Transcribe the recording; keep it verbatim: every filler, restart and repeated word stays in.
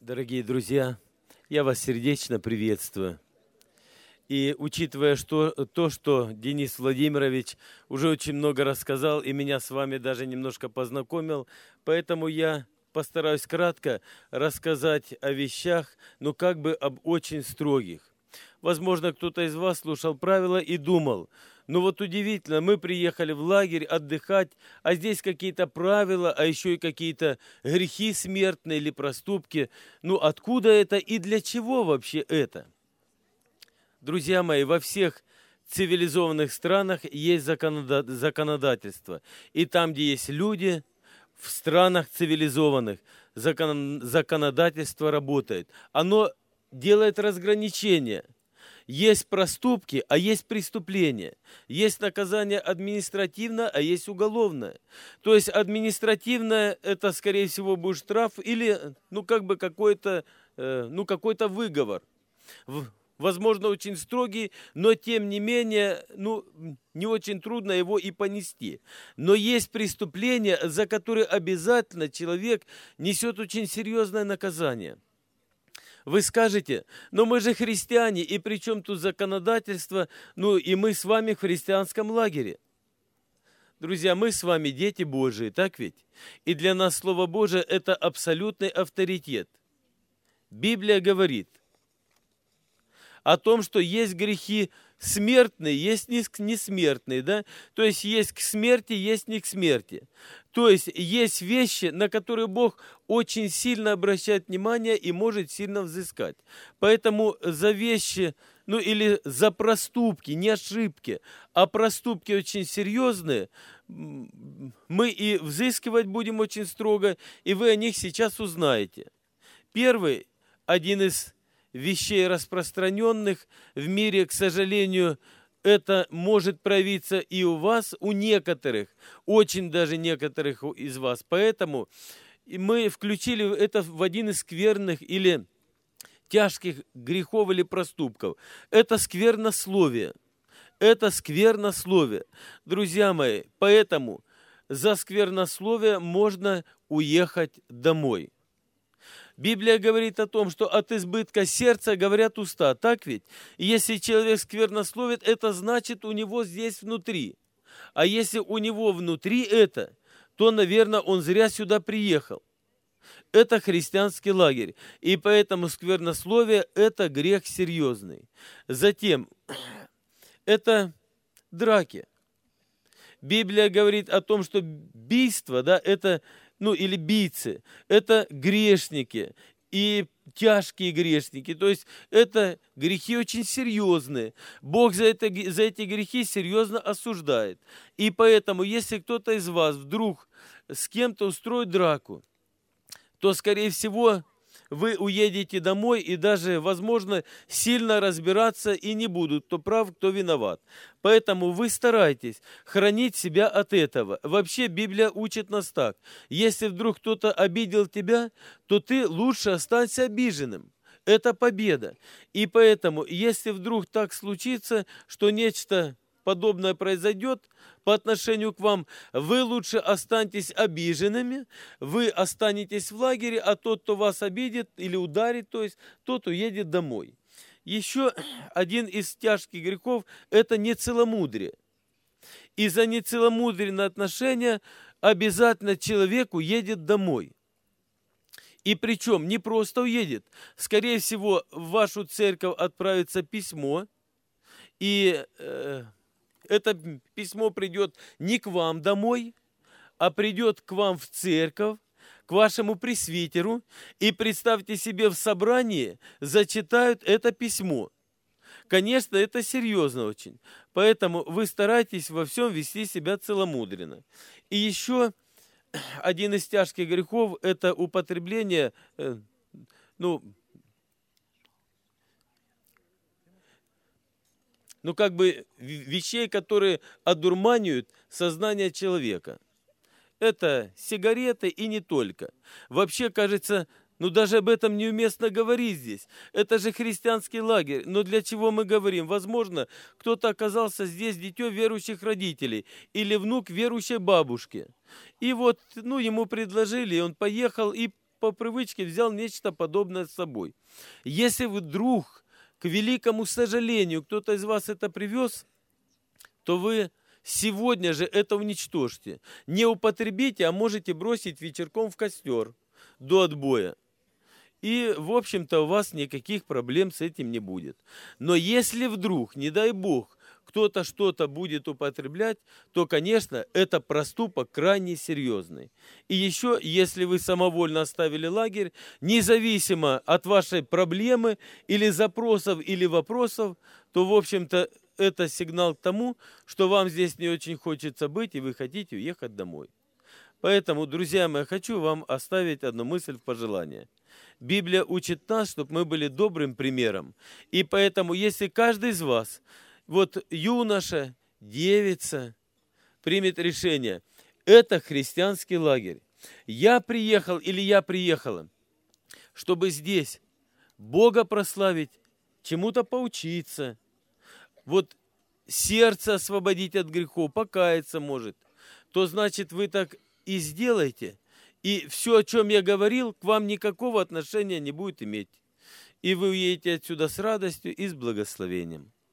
Дорогие друзья, я вас сердечно приветствую. И учитывая что, то, что Денис Владимирович уже очень много рассказал и меня с вами даже немножко познакомил, поэтому я постараюсь кратко рассказать о вещах, но как бы об очень строгих. Возможно, кто-то из вас слушал правила и думал, ну вот удивительно, мы приехали в лагерь отдыхать, а здесь какие-то правила, а еще и какие-то грехи смертные или проступки. Ну откуда это и для чего вообще это? Друзья мои, во всех цивилизованных странах есть законода- законодательство. И там, где есть люди, в странах цивилизованных закон- законодательство работает. Оно делает разграничение. Есть проступки, а есть преступления. Есть наказание административное, а есть уголовное. То есть административное – это, скорее всего, будет штраф или, ну, как бы какой-то, э, ну, какой-то выговор. В- Возможно, очень строгий, но, тем не менее, ну, не очень трудно его и понести. Но есть преступления, за которые обязательно человек несет очень серьезное наказание. Вы скажете, но мы же христиане, и при чем тут законодательство, ну и мы с вами в христианском лагере. Друзья, мы с вами дети Божии, так ведь? И для нас Слово Божие – это абсолютный авторитет. Библия говорит о том, что есть грехи смертные, есть несмертные, да? То есть есть к смерти, есть не к смерти. То есть есть вещи, на которые Бог очень сильно обращает внимание и может сильно взыскать. Поэтому за вещи, ну или за проступки, не ошибки, а проступки очень серьезные, мы и взыскивать будем очень строго, и вы о них сейчас узнаете. Первый, один из вещей распространенных в мире, к сожалению, это может проявиться и у вас, у некоторых, очень даже некоторых из вас. Поэтому мы включили это в один из скверных или тяжких грехов или проступков. Это сквернословие. Это сквернословие. Друзья мои, поэтому за сквернословие можно уехать домой. Библия говорит о том, что от избытка сердца говорят уста, так ведь? И если человек сквернословит, это значит у него здесь внутри. А если у него внутри это, то, наверное, он зря сюда приехал. Это христианский лагерь, и поэтому сквернословие – это грех серьезный. Затем, это драки. Библия говорит о том, что бийство, да, это... ну или бийцы, это грешники и тяжкие грешники. То есть это грехи очень серьезные. Бог за, это, за эти грехи серьезно осуждает. И поэтому, если кто-то из вас вдруг с кем-то устроит драку, то, скорее всего, вы уедете домой и даже, возможно, сильно разбираться и не будут, кто прав, кто виноват. Поэтому вы старайтесь хранить себя от этого. Вообще Библия учит нас так. Если вдруг кто-то обидел тебя, то ты лучше останься обиженным. Это победа. И поэтому, если вдруг так случится, что нечто подобное произойдет по отношению к вам, вы лучше останетесь обиженными, вы останетесь в лагере, а тот, кто вас обидит или ударит, то есть тот уедет домой. Еще один из тяжких грехов – это нецеломудрие. И за нецеломудренное отношение обязательно человек уедет домой. И причем не просто уедет. Скорее всего, в вашу церковь отправится письмо, и э, это письмо придет не к вам домой, а придет к вам в церковь, к вашему пресвитеру, и представьте себе, в собрании зачитают это письмо. Конечно, это серьезно очень, поэтому вы старайтесь во всем вести себя целомудренно. И еще один из тяжких грехов – это употребление, э, ну, ну, как бы вещей, которые одурманивают сознание человека. Это сигареты и не только. Вообще, кажется, ну даже об этом неуместно говорить здесь. Это же христианский лагерь. Но для чего мы говорим? Возможно, кто-то оказался здесь дитё верующих родителей или внук верующей бабушки. И вот, ну, ему предложили, и он поехал и по привычке взял нечто подобное с собой. Если вдруг, к великому сожалению, кто-то из вас это привез, то вы сегодня же это уничтожьте. Не употребите, а можете бросить вечерком в костер до отбоя. И, в общем-то, у вас никаких проблем с этим не будет. Но если вдруг, не дай Бог, кто-то что-то будет употреблять, то, конечно, это проступок крайне серьезный. И еще, если вы самовольно оставили лагерь, независимо от вашей проблемы или запросов, или вопросов, то, в общем-то, это сигнал к тому, что вам здесь не очень хочется быть, и вы хотите уехать домой. Поэтому, друзья мои, хочу вам оставить одну мысль в пожелание. Библия учит нас, чтобы мы были добрым примером. И поэтому, если каждый из вас, вот юноша, девица, примет решение, это христианский лагерь. Я приехал или я приехала, чтобы здесь Бога прославить, чему-то поучиться, вот сердце освободить от грехов, покаяться может, то значит вы так и сделайте. И все, о чем я говорил, к вам никакого отношения не будет иметь. И вы уедете отсюда с радостью и с благословением.